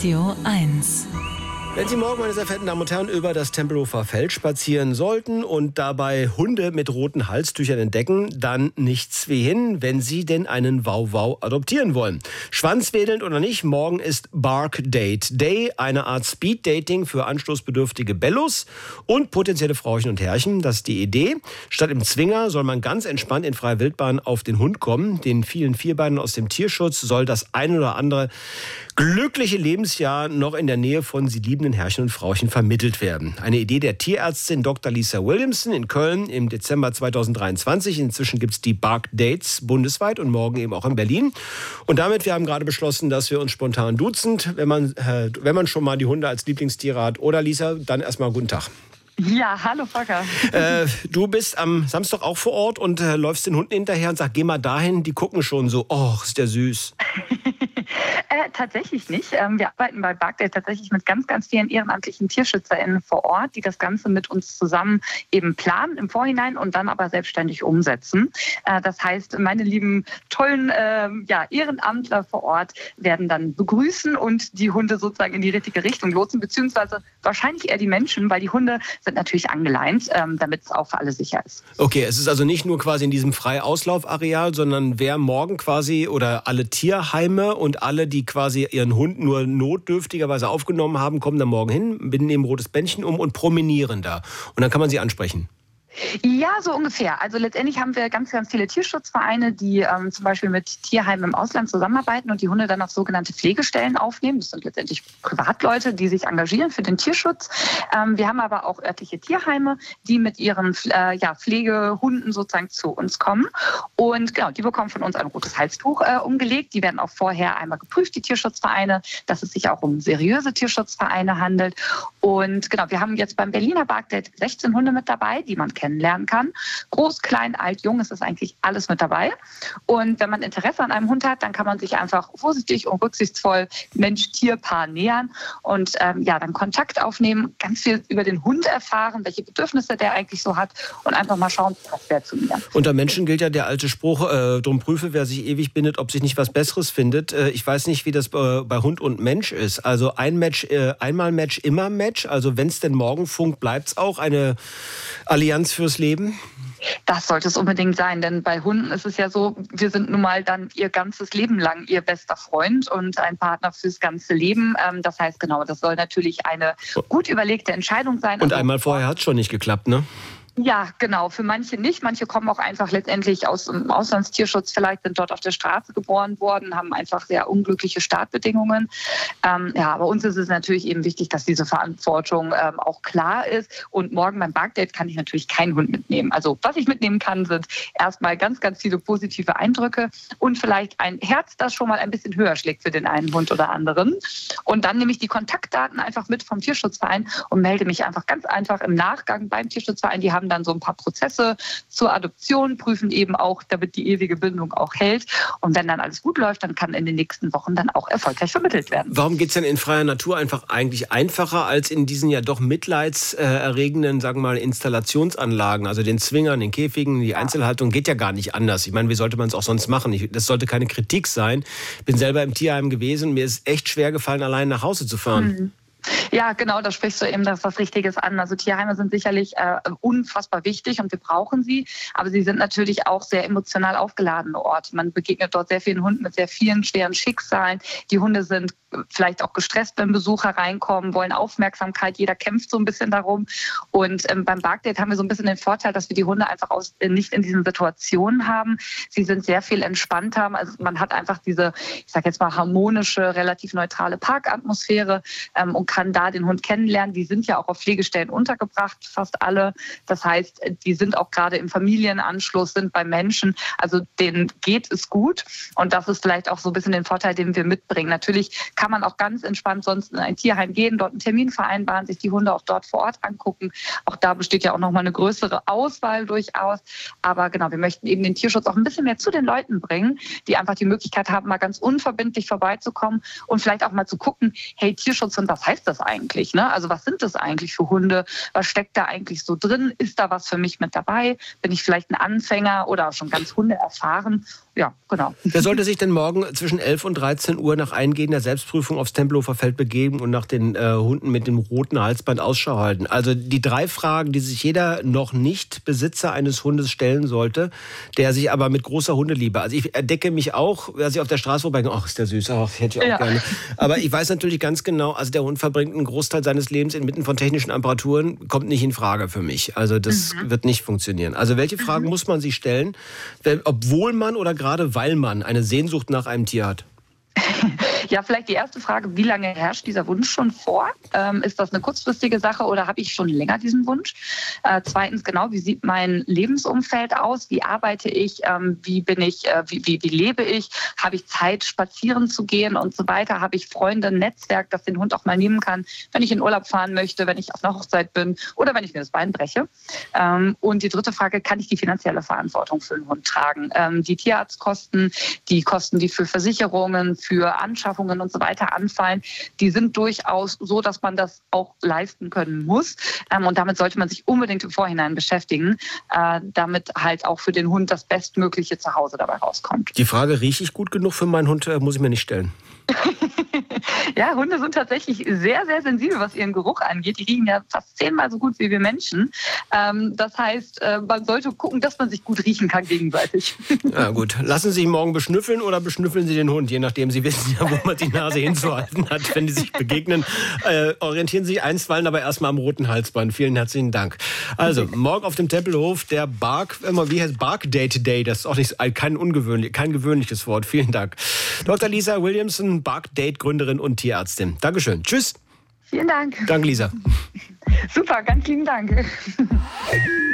Radio 1. Wenn Sie morgen, meine sehr verehrten Damen und Herren, über das Tempelhofer Feld spazieren sollten und dabei Hunde mit roten Halstüchern entdecken, dann nichts wie hin, wenn Sie denn einen Wauwau adoptieren wollen. Schwanzwedelnd oder nicht, morgen ist Bark Date Day, eine Art Speed-Dating für anstoßbedürftige Bellos und potenzielle Frauchen und Herrchen. Das ist die Idee. Statt im Zwinger soll man ganz entspannt in freier Wildbahn auf den Hund kommen. Den vielen Vierbeinern aus dem Tierschutz soll das ein oder andere glückliche Lebensjahr noch in der Nähe von sie liebenden Herrchen und Frauchen vermittelt werden. Eine Idee der Tierärztin Dr. Lisa Williamson in Köln im Dezember 2023. Inzwischen gibt es die Bark Dates bundesweit und morgen eben auch in Berlin. Und damit, wir haben gerade beschlossen, dass wir uns spontan duzen, wenn man schon mal die Hunde als Lieblingstiere hat. Oder Lisa, dann erstmal guten Tag. Ja, hallo Volker. Du bist am Samstag auch vor Ort und läufst den Hunden hinterher und sagst, geh mal dahin, die gucken schon so, oh, ist der süß. Tatsächlich nicht. Wir arbeiten bei Bark Date tatsächlich mit ganz, ganz vielen ehrenamtlichen TierschützerInnen vor Ort, die das Ganze mit uns zusammen eben planen im Vorhinein und dann aber selbstständig umsetzen. Das heißt, meine lieben, tollen Ehrenamtler vor Ort werden dann begrüßen und die Hunde sozusagen in die richtige Richtung lotsen, beziehungsweise wahrscheinlich eher die Menschen, weil die Hunde sind natürlich angeleint, damit es auch für alle sicher ist. Okay, es ist also nicht nur quasi in diesem Freiauslaufareal, sondern wer morgen quasi oder alle Tierheime und alle, die quasi ihren Hund nur notdürftigerweise aufgenommen haben, kommen da morgen hin, binden eben ein rotes Bändchen um und promenieren da. Und dann kann man sie ansprechen. Ja, so ungefähr. Also letztendlich haben wir ganz, ganz viele Tierschutzvereine, die zum Beispiel mit Tierheimen im Ausland zusammenarbeiten und die Hunde dann auf sogenannte Pflegestellen aufnehmen. Das sind letztendlich Privatleute, die sich engagieren für den Tierschutz. Wir haben aber auch örtliche Tierheime, die mit ihren Pflegehunden sozusagen zu uns kommen. Und genau, die bekommen von uns ein rotes Halstuch umgelegt. Die werden auch vorher einmal geprüft, die Tierschutzvereine, dass es sich auch um seriöse Tierschutzvereine handelt. Und genau, wir haben jetzt beim Berliner Bark Date 16 Hunde mit dabei, die man kennenlernen kann. Groß, klein, alt, jung, es ist eigentlich alles mit dabei. Und wenn man Interesse an einem Hund hat, dann kann man sich einfach vorsichtig und rücksichtsvoll Mensch-Tier-Paar nähern und dann Kontakt aufnehmen, ganz viel über den Hund erfahren, welche Bedürfnisse der eigentlich so hat und einfach mal schauen, was der zu mir. Unter Menschen gilt ja der alte Spruch, drum prüfe, wer sich ewig bindet, ob sich nicht was Besseres findet. Ich weiß nicht, wie das bei Hund und Mensch ist. Also ein Match, einmal Match, immer Match. Also wenn es denn morgen funkt, bleibt es auch eine Allianz fürs Leben? Das sollte es unbedingt sein, denn bei Hunden ist es ja so, wir sind nun mal dann ihr ganzes Leben lang ihr bester Freund und ein Partner fürs ganze Leben. Das heißt genau, das soll natürlich eine gut überlegte Entscheidung sein. Und einmal vorher hat es schon nicht geklappt, ne? Ja, genau. Für manche nicht. Manche kommen auch einfach letztendlich aus dem Auslandstierschutz, vielleicht sind dort auf der Straße geboren worden, haben einfach sehr unglückliche Startbedingungen. Aber uns ist es natürlich eben wichtig, dass diese Verantwortung auch klar ist. Und morgen beim Bark Date kann ich natürlich keinen Hund mitnehmen. Also was ich mitnehmen kann, sind erstmal ganz, ganz viele positive Eindrücke und vielleicht ein Herz, das schon mal ein bisschen höher schlägt für den einen Hund oder anderen. Und dann nehme ich die Kontaktdaten einfach mit vom Tierschutzverein und melde mich einfach ganz einfach im Nachgang beim Tierschutzverein. Die haben dann so ein paar Prozesse zur Adoption, prüfen eben auch, damit die ewige Bindung auch hält. Und wenn dann alles gut läuft, dann kann in den nächsten Wochen dann auch erfolgreich vermittelt werden. Warum geht es denn in freier Natur einfach eigentlich einfacher als in diesen ja doch mitleidserregenden, sagen wir mal, Installationsanlagen, also den Zwingern, den Käfigen, die Einzelhaltung, geht ja gar nicht anders. Ich meine, wie sollte man es auch sonst machen? Das sollte keine Kritik sein. Ich bin selber im Tierheim gewesen, mir ist echt schwer gefallen, allein nach Hause zu fahren. Ja, genau, da sprichst du eben was Richtiges an. Also Tierheime sind sicherlich unfassbar wichtig und wir brauchen sie, aber sie sind natürlich auch sehr emotional aufgeladene Orte. Man begegnet dort sehr vielen Hunden mit sehr vielen schweren Schicksalen. Die Hunde sind vielleicht auch gestresst, wenn Besucher reinkommen, wollen Aufmerksamkeit. Jeder kämpft so ein bisschen darum. Und beim Bark Date haben wir so ein bisschen den Vorteil, dass wir die Hunde einfach nicht in diesen Situationen haben. Sie sind sehr viel entspannter. Also man hat einfach diese, ich sage jetzt mal, harmonische, relativ neutrale Parkatmosphäre und kann da den Hund kennenlernen. Die sind ja auch auf Pflegestellen untergebracht, fast alle. Das heißt, die sind auch gerade im Familienanschluss, sind bei Menschen. Also denen geht es gut. Und das ist vielleicht auch so ein bisschen den Vorteil, den wir mitbringen. Natürlich kann man auch ganz entspannt sonst in ein Tierheim gehen, dort einen Termin vereinbaren, sich die Hunde auch dort vor Ort angucken. Auch da besteht ja auch nochmal eine größere Auswahl durchaus. Aber genau, wir möchten eben den Tierschutz auch ein bisschen mehr zu den Leuten bringen, die einfach die Möglichkeit haben, mal ganz unverbindlich vorbeizukommen und vielleicht auch mal zu gucken, hey, Tierschutz, und was heißt das eigentlich? eigentlich? Ne? Also was sind das eigentlich für Hunde? Was steckt da eigentlich so drin? Ist da was für mich mit dabei? Bin ich vielleicht ein Anfänger oder schon ganz hundeerfahren? Ja, genau. Wer sollte sich denn morgen zwischen 11 und 13 Uhr nach eingehender Selbstprüfung aufs Tempelhofer Feld begeben und nach den Hunden mit dem roten Halsband Ausschau halten? Also die 3 Fragen, die sich jeder noch nicht Besitzer eines Hundes stellen sollte, der sich aber mit großer Hundeliebe, also ich entdecke mich auch, als ich auf der Straße vorbeigehe, ach, ist der süß, ach, hätte ich auch gerne. Aber ich weiß natürlich ganz genau, also der Hund verbringt einen Großteil seines Lebens inmitten von technischen Apparaturen, kommt nicht in Frage für mich. Also das wird nicht funktionieren. Also welche Fragen muss man sich stellen, obwohl man oder gerade weil man eine Sehnsucht nach einem Tier hat? Ja, vielleicht die erste Frage, wie lange herrscht dieser Wunsch schon vor? Ist das eine kurzfristige Sache oder habe ich schon länger diesen Wunsch? Zweitens, genau, wie sieht mein Lebensumfeld aus? Wie arbeite ich? Wie bin ich? Wie lebe ich? Habe ich Zeit, spazieren zu gehen und so weiter? Habe ich Freunde, ein Netzwerk, das den Hund auch mal nehmen kann, wenn ich in Urlaub fahren möchte, wenn ich auf einer Hochzeit bin oder wenn ich mir das Bein breche? Und die dritte Frage, kann ich die finanzielle Verantwortung für den Hund tragen? Die Tierarztkosten, die Kosten, die für Versicherungen, für Anschaffungen und so weiter anfallen, die sind durchaus so, dass man das auch leisten können muss. Und damit sollte man sich unbedingt im Vorhinein beschäftigen, damit halt auch für den Hund das bestmögliche Zuhause dabei rauskommt. Die Frage, rieche ich gut genug für meinen Hund, muss ich mir nicht stellen. Ja, Hunde sind tatsächlich sehr, sehr sensibel, was ihren Geruch angeht. Die riechen ja fast 10-mal so gut wie wir Menschen. Das heißt, man sollte gucken, dass man sich gut riechen kann gegenseitig. Ja gut, lassen Sie sich morgen beschnüffeln oder beschnüffeln Sie den Hund, je nachdem. Sie wissen ja, wo man die Nase hinzuhalten hat, wenn die sich begegnen. Orientieren Sie sich einstweilen, aber erstmal am roten Halsband. Vielen herzlichen Dank. Also, morgen auf dem Tempelhof der wie heißt Bark Date Day? Das ist auch nicht, kein gewöhnliches Wort. Vielen Dank. Dr. Lisa Williamson, Bark Date Gründerin und Tierärztin. Dankeschön. Tschüss. Vielen Dank. Danke, Lisa. Super, ganz lieben Dank.